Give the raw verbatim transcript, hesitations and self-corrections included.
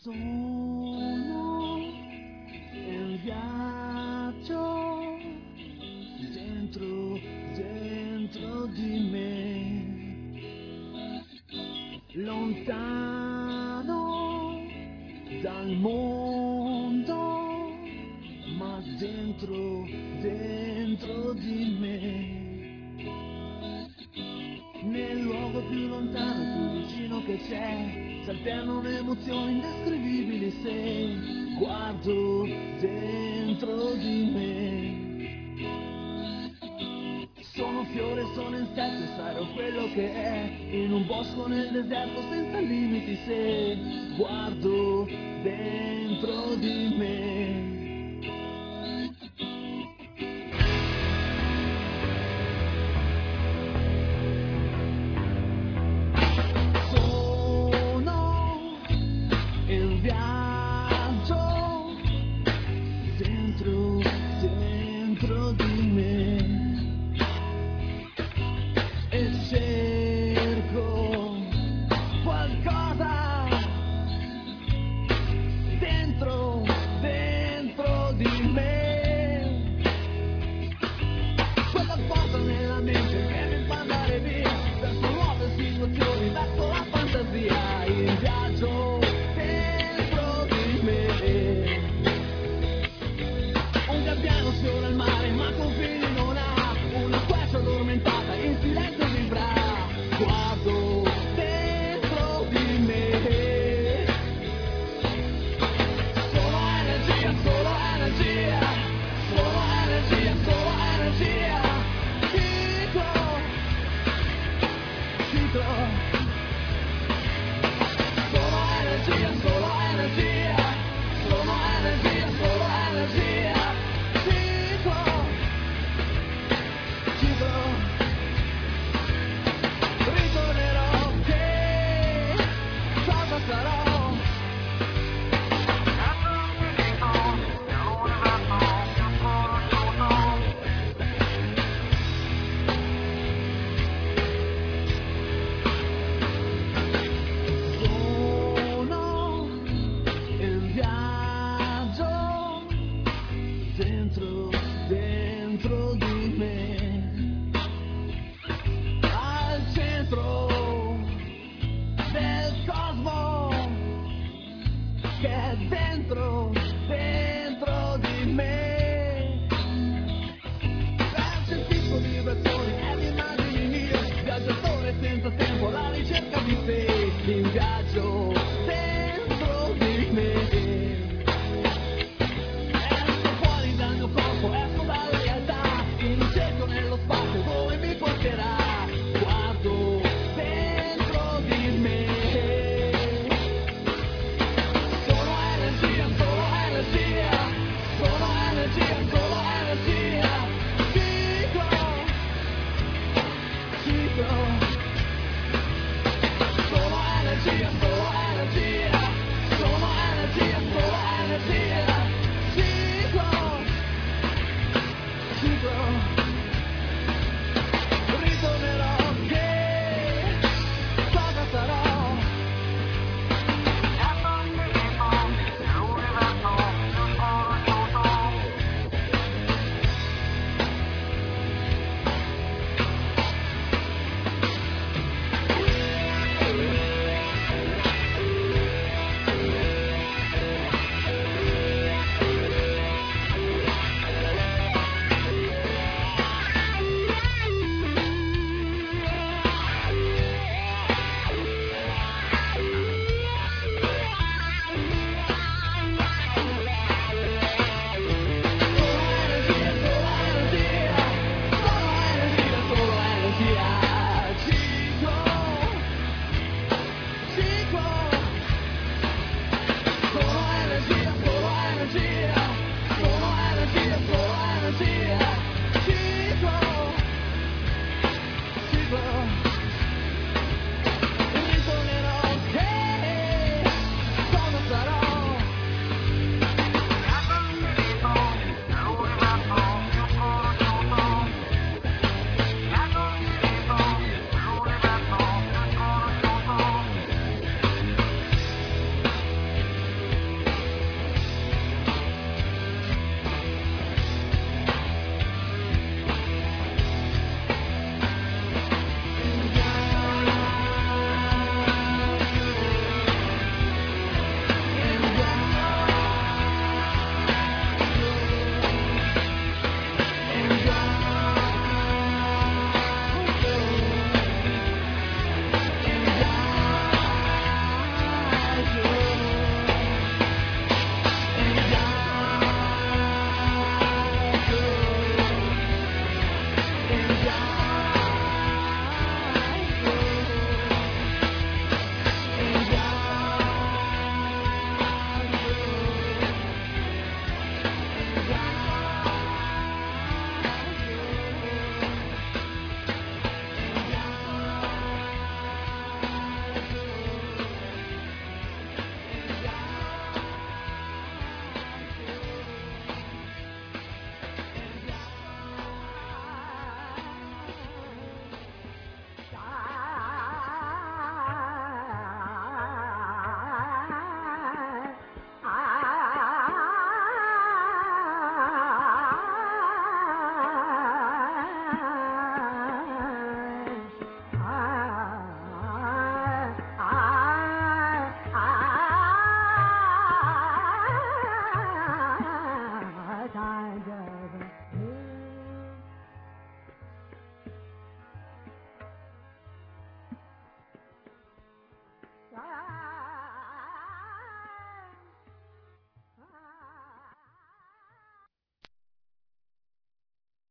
Sono in viaggio dentro, dentro di me, lontano dal mondo, ma dentro, dentro di me. Nel luogo più lontano e più vicino che c'è, s'alternano emozioni indescrivibili se guardo dentro di me. Sono fiore, sono insetto e sarò quello che è, in un bosco nel deserto senza limiti se guardo dentro di me. In viaggio dentro, dentro di me e cerco qualcosa dentro, dentro di me, quella cosa nella mente che mi fa andare via verso nuove situazioni, verso la fantasia. In viaggio sfiora il mare, ma confini non ha, una questa addormentata in silenzio vivrà. Guardo dentro di me, solo energia, solo energia, solo energia, solo energia. Ciclo, ciclo, solo energia, solo energia, solo energia, solo energia. Ritornerò, che cosa sarò? Sono in viaggio dentro, dentro di me, al centro del cosmo che è dentro